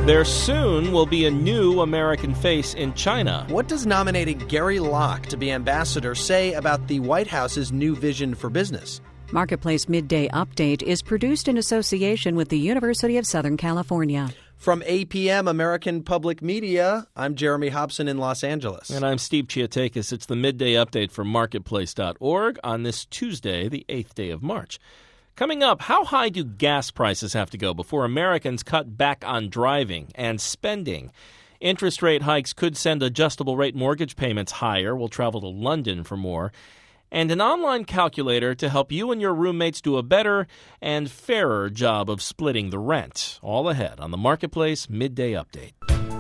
There soon will be a new American face in China. What does nominating Gary Locke to be ambassador say about the White House's new vision for business? Marketplace Midday Update is produced in association with the University of Southern California. From APM American Public Media, I'm Jeremy Hobson in Los Angeles. And I'm Steve Chiatakis. It's the Midday Update from Marketplace.org on this Tuesday, the 8th day of March. Coming up, how high do gas prices have to go before Americans cut back on driving and spending? Interest rate hikes could send adjustable rate mortgage payments higher. We'll travel to London for more. And an online calculator to help you and your roommates do a better and fairer job of splitting the rent. All ahead on the Marketplace Midday Update.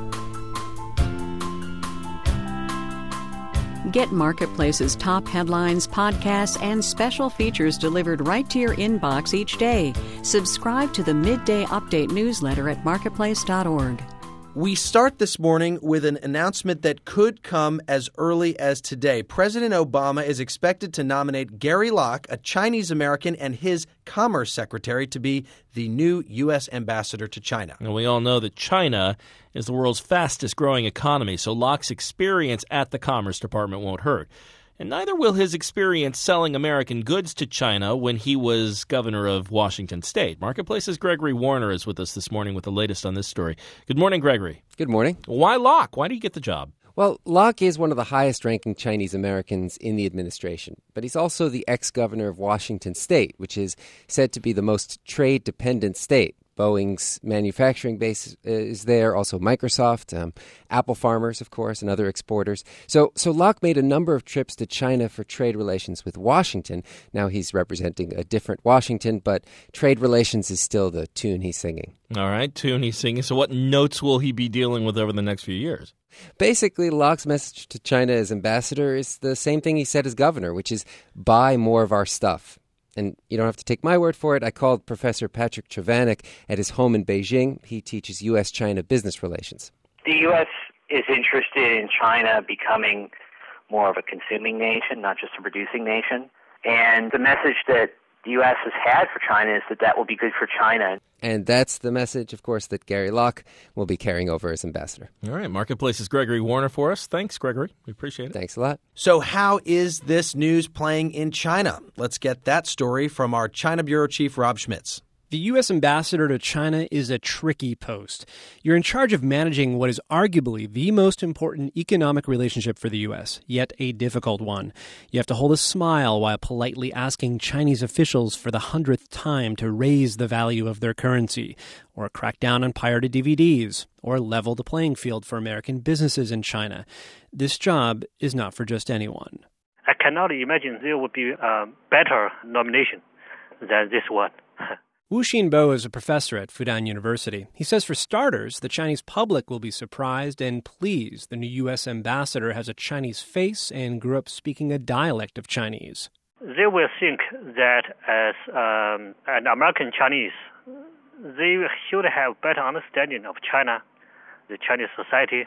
Get Marketplace's top headlines, podcasts, and special features delivered right to your inbox each day. Subscribe to the Midday Update newsletter at marketplace.org. We start this morning with an announcement that could come as early as today. President Obama is expected to nominate Gary Locke, a Chinese American, and his Commerce Secretary to be the new U.S. ambassador to China. And we all know that China is the world's fastest growing economy, so Locke's experience at the Commerce Department won't hurt. And neither will his experience selling American goods to China when he was governor of Washington State. Marketplace's Gregory Warner is with us this morning with the latest on this story. Good morning, Gregory. Good morning. Why Locke? Why do you get the job? Well, Locke is one of the highest-ranking Chinese Americans in the administration, but he's also the ex-governor of Washington State, which is said to be the most trade-dependent state. Boeing's manufacturing base is there, also Microsoft, Apple farmers, of course, and other exporters. So Locke made a number of trips to China for trade relations with Washington. Now he's representing a different Washington, but trade relations is still the tune he's singing. All right, tune he's singing. So what notes will he be dealing with over the next few years? Basically, Locke's message to China as ambassador is the same thing he said as governor, which is buy more of our stuff. And you don't have to take my word for it. I called Professor Patrick Travanik at his home in Beijing. He teaches U.S.-China business relations. The U.S. is interested in China becoming more of a consuming nation, not just a producing nation. And the message that the U.S. has had for China is that that will be good for China. And that's the message, of course, that Gary Locke will be carrying over as ambassador. All right, Marketplace's Gregory Warner for us. Thanks, Gregory. We appreciate it. Thanks a lot. So how is this news playing in China? Let's get that story from our China Bureau Chief, Rob Schmitz. The U.S. ambassador to China is a tricky post. You're in charge of managing what is arguably the most important economic relationship for the U.S., yet a difficult one. You have to hold a smile while politely asking Chinese officials for the 100th time to raise the value of their currency, or crack down on pirated DVDs, or level the playing field for American businesses in China. This job is not for just anyone. I cannot imagine there would be a better nomination than this one. Wu Xinbo is a professor at Fudan University. He says for starters, the Chinese public will be surprised and pleased the new U.S. ambassador has a Chinese face and grew up speaking a dialect of Chinese. They will think that as an American Chinese, they should have better understanding of China, the Chinese society,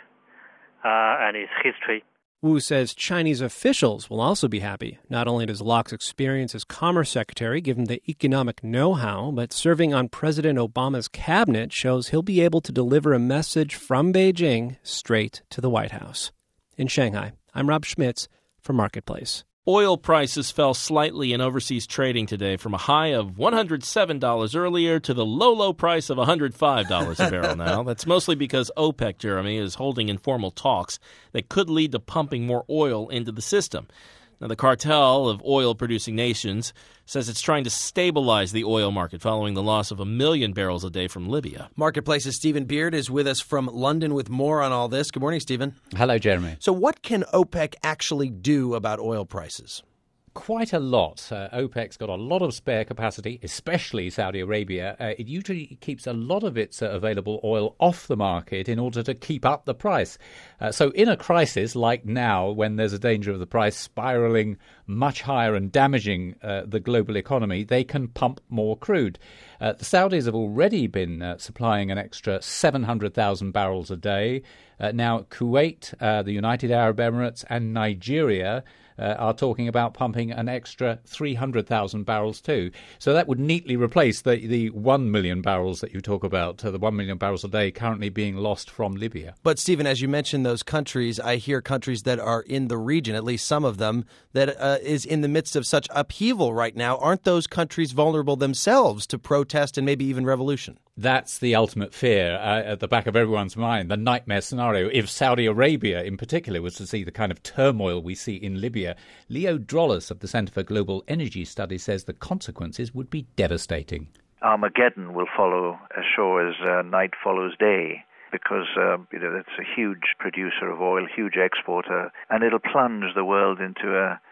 and its history. Wu says Chinese officials will also be happy. Not only does Locke's experience as Commerce Secretary give him the economic know-how, but serving on President Obama's cabinet shows he'll be able to deliver a message from Beijing straight to the White House. In Shanghai, I'm Rob Schmitz for Marketplace. Oil prices fell slightly in overseas trading today from a high of $107 earlier to the low price of $105 a barrel now. That's mostly because OPEC, Jeremy, is holding informal talks that could lead to pumping more oil into the system. Now, the cartel of oil-producing nations says it's trying to stabilize the oil market following the loss of 1 million barrels a day from Libya. Marketplace's Stephen Beard is with us from London with more on all this. Good morning, Stephen. Hello, Jeremy. So what can OPEC actually do about oil prices? Quite a lot. OPEC's got a lot of spare capacity, especially Saudi Arabia. It usually keeps a lot of its available oil off the market in order to keep up the price. So in a crisis like now, when there's a danger of the price spiraling much higher and damaging the global economy, they can pump more crude. The Saudis have already been supplying an extra 700,000 barrels a day. Now, Kuwait, the United Arab Emirates and Nigeria are talking about pumping an extra 300,000 barrels too. So that would neatly replace the 1 million barrels that you talk about, the 1 million barrels a day currently being lost from Libya. But, Stephen, as you mentioned those countries, I hear countries that are in the region, at least some of them, that is in the midst of such upheaval right now. Aren't those countries vulnerable themselves to protest and maybe even revolution? That's the ultimate fear at the back of everyone's mind, the nightmare scenario. If Saudi Arabia in particular was to see the kind of turmoil we see in Libya, Leo Drollas of the Centre for Global Energy Studies says the consequences would be devastating. Armageddon will follow as sure as night follows day, because it's a huge producer of oil, huge exporter, and it'll plunge the world into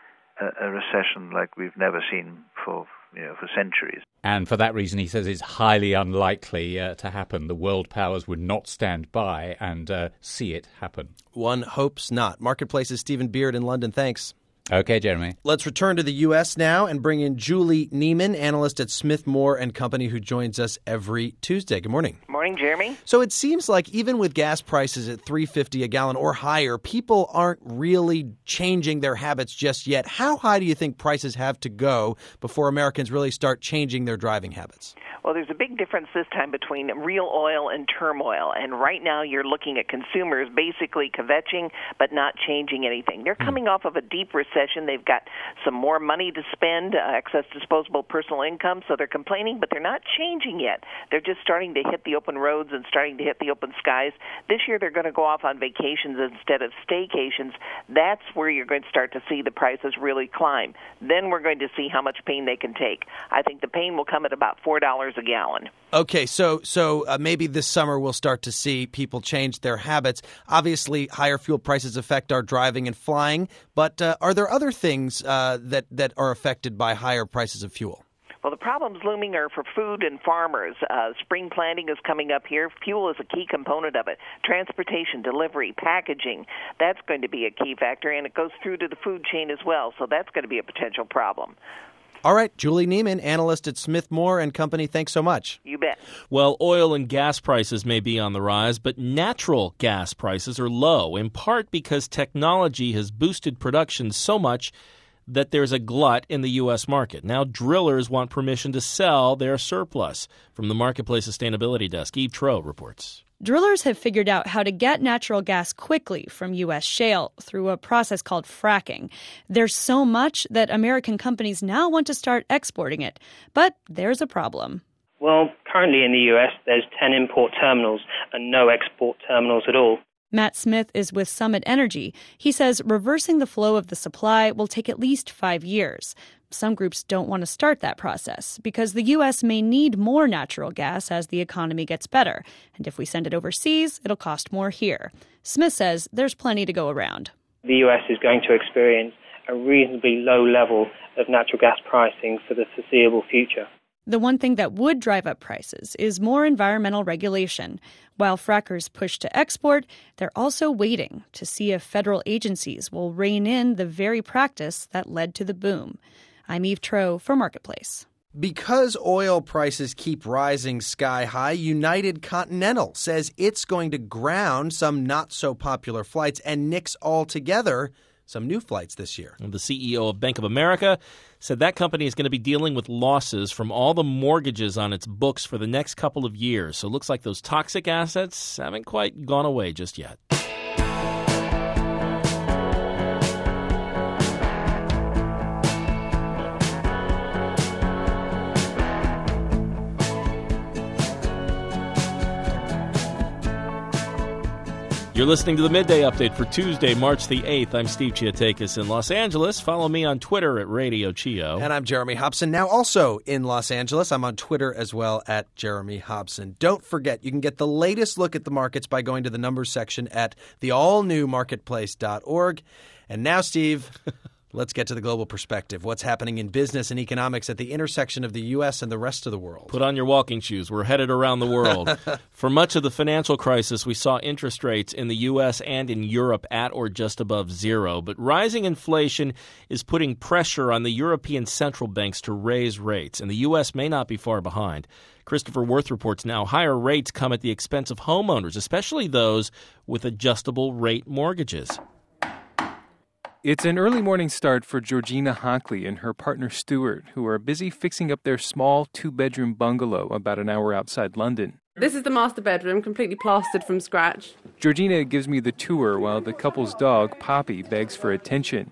a recession like we've never seen for centuries. And for that reason, he says it's highly unlikely to happen. The world powers would not stand by and see it happen. One hopes not. Marketplace's Stephen Beard in London. Thanks. Okay, Jeremy. Let's return to the U.S. now and bring in Julie Neiman, analyst at Smith Moore & Company, who joins us every Tuesday. Good morning. Morning, Jeremy. So it seems like even with gas prices at $3.50 a gallon or higher, people aren't really changing their habits just yet. How high do you think prices have to go before Americans really start changing their driving habits? Well, there's a big difference this time between real oil and turmoil. And right now you're looking at consumers basically kvetching but not changing anything. They're coming off of a deep recession. They've got some more money to spend, excess disposable personal income, so they're complaining, but they're not changing yet. They're just starting to hit the open roads and starting to hit the open skies. This year they're going to go off on vacations instead of staycations. That's where you're going to start to see the prices really climb. Then we're going to see how much pain they can take. I think the pain will come at about $4 a gallon. Okay, so maybe this summer we'll start to see people change their habits. Obviously, higher fuel prices affect our driving and flying, but are there other things that are affected by higher prices of fuel? Well, the problems looming are for food and farmers. Spring planting is coming up here. Fuel is a key component of it. Transportation, delivery, packaging, that's going to be a key factor, and it goes through to the food chain as well, so that's going to be a potential problem. All right, Julie Neiman, analyst at Smith Moore & Company, thanks so much. You bet. Well, oil and gas prices may be on the rise, but natural gas prices are low, in part because technology has boosted production so much that there's a glut in the U.S. market. Now drillers want permission to sell their surplus. From the Marketplace Sustainability Desk, Eve Troeh reports. Drillers have figured out how to get natural gas quickly from U.S. shale through a process called fracking. There's so much that American companies now want to start exporting it. But there's a problem. Well, currently in the U.S., there's 10 import terminals and no export terminals at all. Matt Smith is with Summit Energy. He says reversing the flow of the supply will take at least 5 years. Some groups don't want to start that process because the U.S. may need more natural gas as the economy gets better. And if we send it overseas, it'll cost more here. Smith says there's plenty to go around. The U.S. is going to experience a reasonably low level of natural gas pricing for the foreseeable future. The one thing that would drive up prices is more environmental regulation. While frackers push to export, they're also waiting to see if federal agencies will rein in the very practice that led to the boom. I'm Eve Troeh for Marketplace. Because oil prices keep rising sky high, United Continental says it's going to ground some not-so-popular flights and nix altogether some new flights this year. The CEO of Bank of America said that company is going to be dealing with losses from all the mortgages on its books for the next couple of years. So it looks like those toxic assets haven't quite gone away just yet. You're listening to the Midday Update for Tuesday, March the 8th. I'm Steve Chiatakis in Los Angeles. Follow me on Twitter at Radio Chio. And I'm Jeremy Hobson, now also in Los Angeles. I'm on Twitter as well at Jeremy Hobson. Don't forget, you can get the latest look at the markets by going to the numbers section at the all-new marketplace.org. And now, Steve, let's get to the global perspective. What's happening in business and economics at the intersection of the U.S. and the rest of the world? Put on your walking shoes. We're headed around the world. For much of the financial crisis, we saw interest rates in the U.S. and in Europe at or just above zero. But rising inflation is putting pressure on the European central banks to raise rates, and the U.S. may not be far behind. Christopher Worth reports now higher rates come at the expense of homeowners, especially those with adjustable rate mortgages. It's an early morning start for Georgina Hockley and her partner Stuart, who are busy fixing up their small 2-bedroom bungalow about an hour outside London. This is the master bedroom, completely plastered from scratch. Georgina gives me the tour while the couple's dog, Poppy, begs for attention.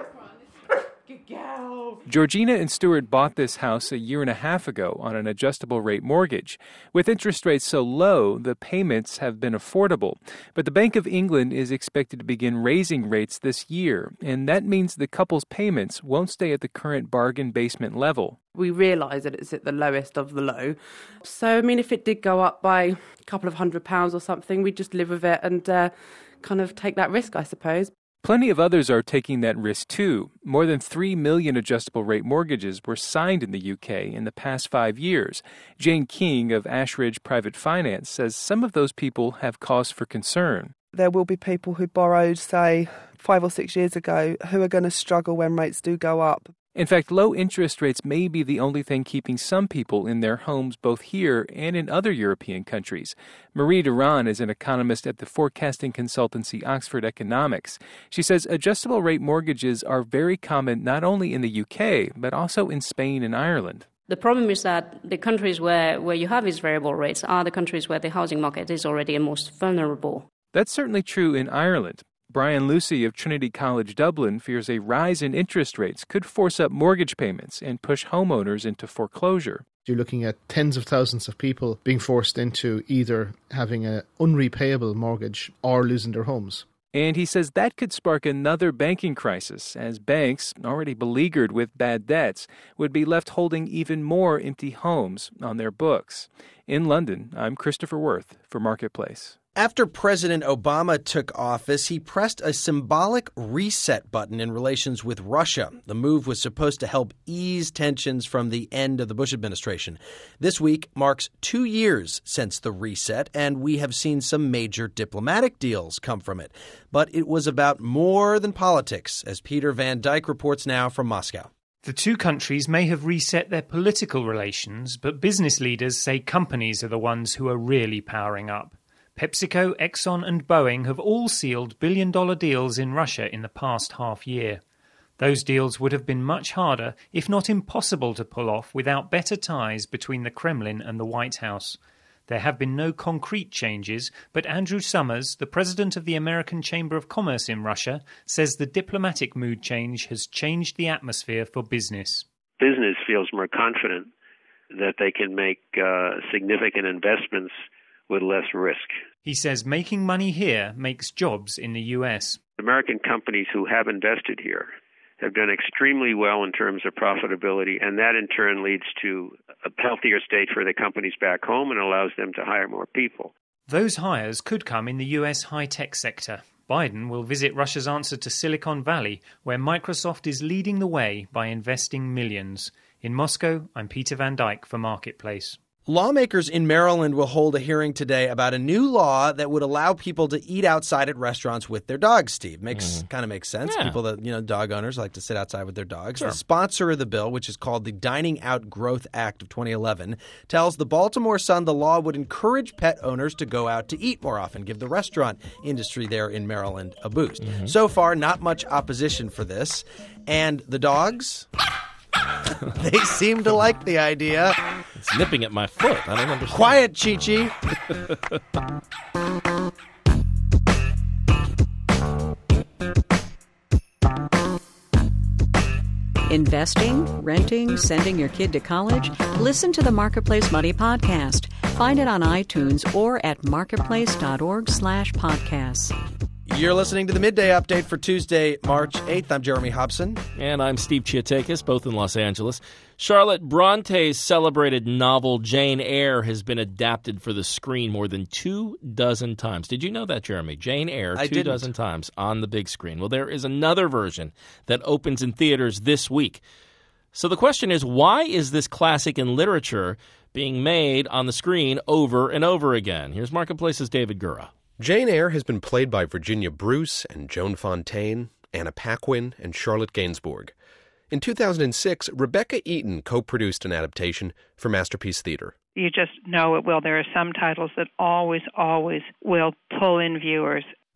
Georgina and Stuart bought this house 1.5 years ago on an adjustable rate mortgage. With interest rates so low, the payments have been affordable. But the Bank of England is expected to begin raising rates this year, and that means the couple's payments won't stay at the current bargain basement level. We realise that it's at the lowest of the low. So, if it did go up by a couple of £100 or something, we'd just live with it and kind of take that risk, I suppose. Plenty of others are taking that risk too. More than 3 million adjustable rate mortgages were signed in the UK in the past 5 years. Jane King of Ashridge Private Finance says some of those people have cause for concern. There will be people who borrowed, say, 5 or 6 years ago who are going to struggle when rates do go up. In fact, low interest rates may be the only thing keeping some people in their homes both here and in other European countries. Marie Duran is an economist at the forecasting consultancy Oxford Economics. She says adjustable rate mortgages are very common not only in the UK, but also in Spain and Ireland. The problem is that the countries where you have these variable rates are the countries where the housing market is already most vulnerable. That's certainly true in Ireland. Brian Lucy of Trinity College Dublin fears a rise in interest rates could force up mortgage payments and push homeowners into foreclosure. You're looking at tens of thousands of people being forced into either having an unrepayable mortgage or losing their homes. And he says that could spark another banking crisis, as banks, already beleaguered with bad debts, would be left holding even more empty homes on their books. In London, I'm Christopher Worth for Marketplace. After President Obama took office, he pressed a symbolic reset button in relations with Russia. The move was supposed to help ease tensions from the end of the Bush administration. This week marks 2 years since the reset, and we have seen some major diplomatic deals come from it. But it was about more than politics, as Peter Van Dyke reports now from Moscow. The two countries may have reset their political relations, but business leaders say companies are the ones who are really powering up. PepsiCo, Exxon and Boeing have all sealed billion-dollar deals in Russia in the past half year. Those deals would have been much harder, if not impossible, to pull off without better ties between the Kremlin and the White House. There have been no concrete changes, but Andrew Summers, the president of the American Chamber of Commerce in Russia, says the diplomatic mood change has changed the atmosphere for business. Business feels more confident that they can make significant investments with less risk. He says making money here makes jobs in the U.S. American companies who have invested here have done extremely well in terms of profitability, and that in turn leads to a healthier state for the companies back home and allows them to hire more people. Those hires could come in the U.S. high-tech sector. Biden will visit Russia's answer to Silicon Valley, where Microsoft is leading the way by investing millions. In Moscow, I'm Peter Van Dyke for Marketplace. Lawmakers in Maryland will hold a hearing today about a new law that would allow people to eat outside at restaurants with their dogs, Steve. Kind of makes sense. Yeah. People that, dog owners like to sit outside with their dogs. Sure. The sponsor of the bill, which is called the Dining Out Growth Act of 2011, tells the Baltimore Sun the law would encourage pet owners to go out to eat more often, give the restaurant industry there in Maryland a boost. Mm-hmm. So far, not much opposition for this. And the dogs? They seem to like the idea. It's nipping at my foot. I don't understand. Quiet, Chi-Chi. Investing, renting, sending your kid to college? Listen to the Marketplace Money Podcast. Find it on iTunes or at marketplace.org/podcasts. You're listening to the Midday Update for Tuesday, March 8th. I'm Jeremy Hobson. And I'm Steve Chiatakis, both in Los Angeles. Charlotte Bronte's celebrated novel Jane Eyre has been adapted for the screen more than 24 times. Did you know that, Jeremy? Jane Eyre, 24 times on the big screen. Well, there is another version that opens in theaters this week. So the question is, why is this classic in literature being made on the screen over and over again? Here's Marketplace's David Gura. Jane Eyre has been played by Virginia Bruce and Joan Fontaine, Anna Paquin, and Charlotte Gainsbourg. In 2006, Rebecca Eaton co-produced an adaptation for Masterpiece Theater. You just know it will. There are some titles that always will pull in viewers.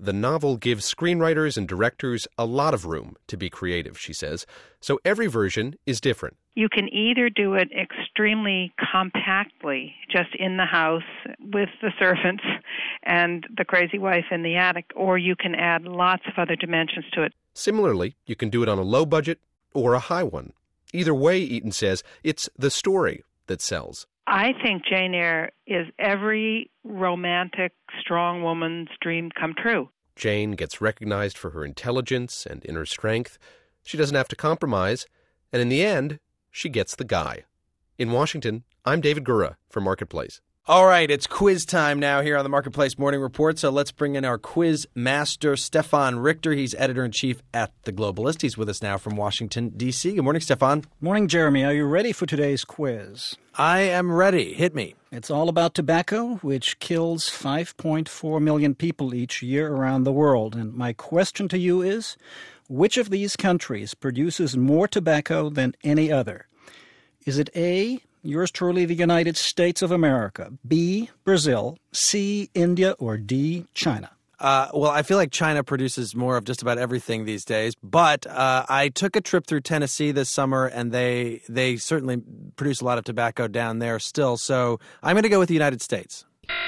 The novel gives screenwriters and directors a lot of room to be creative, she says, so every version is different. You can either do it extremely compactly, just in the house with the servants and the crazy wife in the attic, or you can add lots of other dimensions to it. Similarly, you can do it on a low budget or a high one. Either way, Eaton says, it's the story that sells. I think Jane Eyre is every romantic, strong woman's dream come true. Jane gets recognized for her intelligence and inner strength. She doesn't have to compromise, and in the end, she gets the guy. In Washington, I'm David Gura for Marketplace. All right, it's quiz time now here on the Marketplace Morning Report. So let's bring in our quiz master, Stefan Richter. He's editor-in-chief at The Globalist. He's with us now from Washington, D.C. Good morning, Stefan. Morning, Jeremy. Are you ready for today's quiz? I am ready. Hit me. It's all about tobacco, which kills 5.4 million people each year around the world. And my question to you is, which of these countries produces more tobacco than any other? Is it A, yours truly, the United States of America, B, Brazil, C, India, or D, China? Well, I feel like China produces more of just about everything these days, but I took a trip through Tennessee this summer, and they certainly produce a lot of tobacco down there still, so I'm going to go with the United States.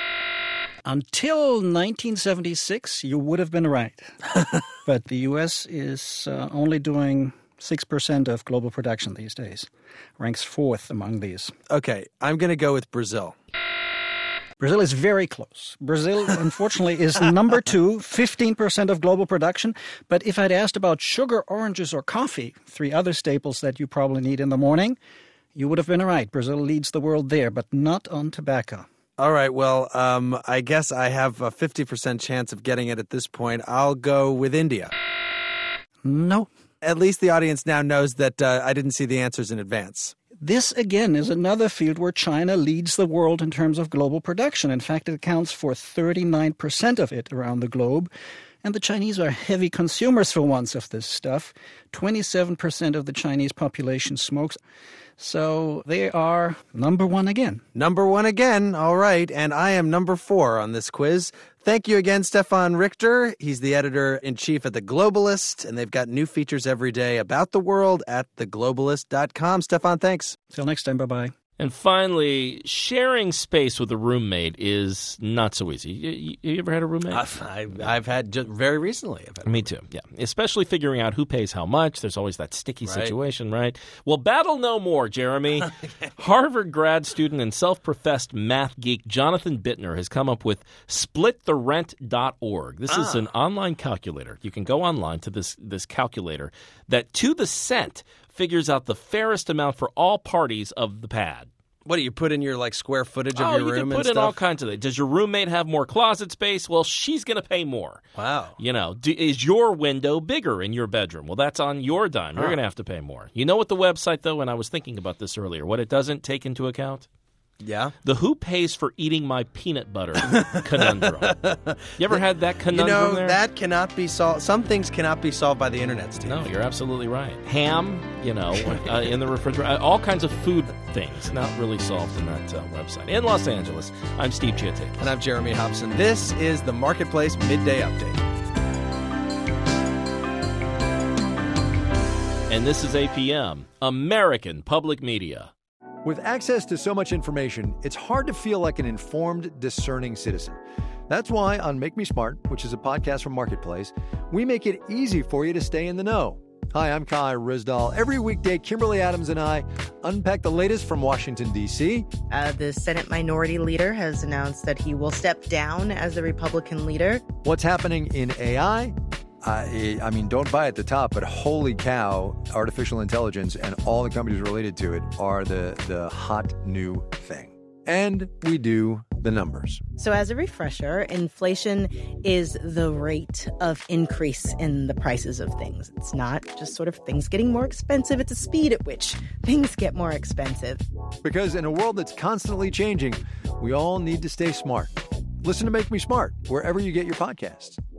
Until 1976, you would have been right. But the U.S. is only doing 6% of global production these days. Ranks fourth among these. Okay, I'm going to go with Brazil. Brazil is very close. Brazil, unfortunately, is number 2, 15% of global production. But if I'd asked about sugar, oranges, or coffee, 3 other staples that you probably need in the morning, you would have been right. Brazil leads the world there, but not on tobacco. All right, well, I guess I have a 50% chance of getting it at this point. I'll go with India. No. At least the audience now knows that I didn't see the answers in advance. This, again, is another field where China leads the world in terms of global production. In fact, it accounts for 39% of it around the globe. And the Chinese are heavy consumers for once of this stuff. 27% of the Chinese population smokes. So they are number 1 again. Number 1 again. All right. And I am number 4 on this quiz. Thank you again, Stefan Richter. He's the editor-in-chief at The Globalist, and they've got new features every day about the world at theglobalist.com. Stefan, thanks. Till next time. Bye-bye. And finally, sharing space with a roommate is not so easy. You ever had a roommate? I've had just very recently. Me too, yeah. Especially figuring out who pays how much. There's always that sticky situation, right? Well, battle no more, Jeremy. Harvard grad student and self-professed math geek Jonathan Bittner has come up with splittherent.org. This is an online calculator. You can go online to this calculator that to the cent figures out the fairest amount for all parties of the pad. What do you put in your square footage of your room and stuff? You can put in all kinds of things. Does your roommate have more closet space? Well, she's going to pay more. Wow. Is your window bigger in your bedroom? Well, that's on your dime. You're going to have to pay more. You know what the website, though, and I was thinking about this earlier, what it doesn't take into account? Yeah? The who pays for eating my peanut butter conundrum. You ever had that conundrum there? That cannot be solved. Some things cannot be solved by the internet, Steve. No, you're absolutely right. Ham, in the refrigerator. All kinds of food things not really solved in that website. In Los Angeles, I'm Steve Chiatek. And I'm Jeremy Hobson. This is the Marketplace Midday Update. And this is APM, American Public Media. With access to so much information, it's hard to feel like an informed, discerning citizen. That's why on Make Me Smart, which is a podcast from Marketplace, we make it easy for you to stay in the know. Hi, I'm Kai Rizdal. Every weekday, Kimberly Adams and I unpack the latest from Washington, D.C. The Senate Minority Leader has announced that he will step down as the Republican leader. What's happening in AI? I mean, don't buy at the top, but holy cow, artificial intelligence and all the companies related to it are the hot new thing. And we do the numbers. So as a refresher, inflation is the rate of increase in the prices of things. It's not just sort of things getting more expensive. It's the speed at which things get more expensive. Because in a world that's constantly changing, we all need to stay smart. Listen to Make Me Smart wherever you get your podcasts.